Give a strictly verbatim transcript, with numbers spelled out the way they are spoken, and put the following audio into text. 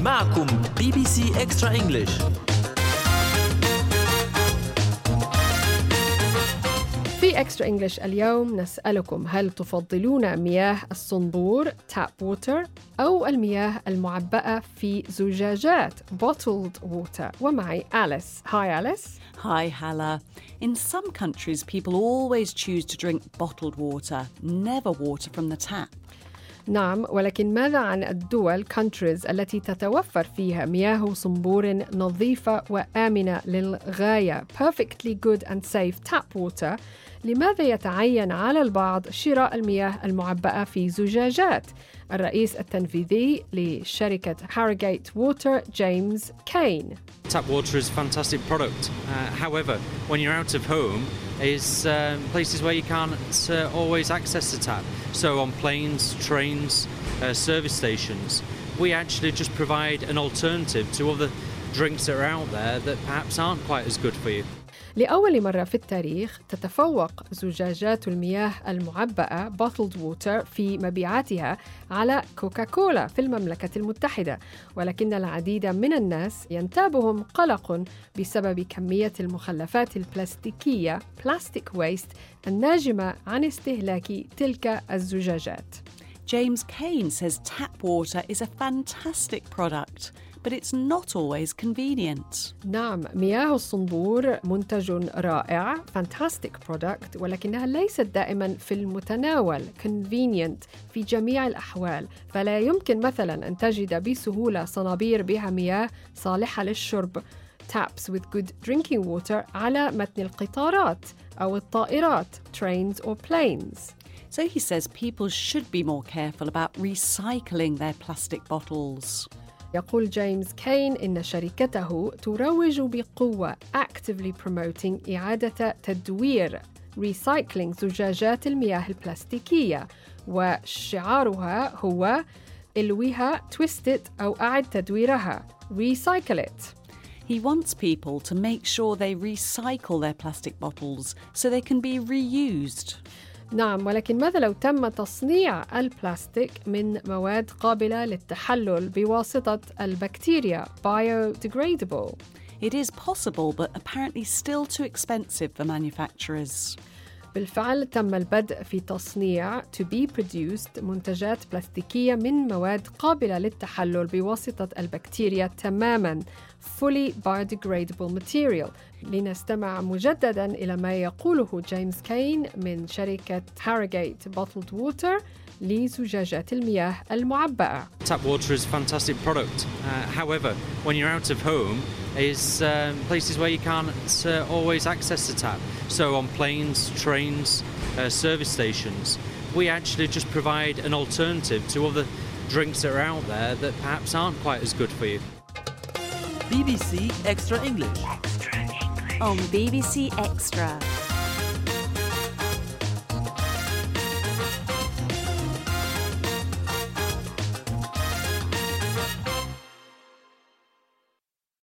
معكم بي بي سي إكسترا إنجليش. في إكسترا إنجليش اليوم نسألكم: هل تفضلون مياه الصنبور tap water أو المياه المعبأة في زجاجات bottled water؟ ومعي أليس. Hi Alice. Hi Hala. In some countries, people always choose to drink bottled water, never water from the tap. نعم، ولكن ماذا عن الدول countries التي تتوفر فيها مياه صنبور نظيفة وآمنة للغاية perfectly good and safe tap water؟ لماذا يتعين على البعض شراء المياه المعبأة في زجاجات؟ الرئيس التنفيذي لشركة Harrogate Water جيمس كين. Tap water is a fantastic product. Uh, however, when you're out of home, is um, places where you can't uh, always access the tap. So on planes, trains, uh, service stations, we actually just provide an alternative to other drinks that are out there that perhaps aren't quite as good for you. لأول مرة في التاريخ تتفوق زجاجات المياه المعبأة bottled water في مبيعاتها على كوكاكولا في المملكة المتحدة، ولكن العديد من الناس ينتابهم قلق بسبب كمية المخلفات البلاستيكية plastic waste الناجمة عن استهلاك تلك الزجاجات. James Kane says tap water is a fantastic product, but it's not always convenient. نعم، مياه الصنبور منتج رائع fantastic product، ولكنها ليست دائما في المتناول convenient في جميع الأحوال. فلا يمكن مثلا أن تجد بسهولة صنابير بها مياه صالحة للشرب taps with good drinking water على متن القطارات أو الطائرات trains or planes. So he says people should be more careful about recycling their plastic bottles. يقول جيمس كين إن شركته تروج بقوة actively promoting إعادة تدوير recycling زجاجات المياه البلاستيكية، وشعارها هو الويها twist it أو أعد تدويرها recycle it. He wants people to make sure they recycle their plastic bottles so they can be reused. نعم، ولكن ماذا لو تم تصنيع البلاستيك من مواد قابلة للتحلل بواسطة البكتيريا biodegradable؟ It is possible, but apparently still too expensive for manufacturers. بالفعل تم البدء في تصنيع to be produced منتجات بلاستيكية من مواد قابلة للتحلل بواسطة البكتيريا تماماً fully biodegradable material. لنستمع مجدداً إلى ما يقوله جيمس كين من شركة Harrogate Bottled Water لزجاجات المياه المعبأة. Tap water is a fantastic product. Uh, however, when you're out of home, is um, places where you can't uh, always access the tap. So on planes, trains, uh, service stations, we actually just provide an alternative to other drinks that are out there that perhaps aren't quite as good for you. بي بي سي إكسترا إنجليش on B B C Extra.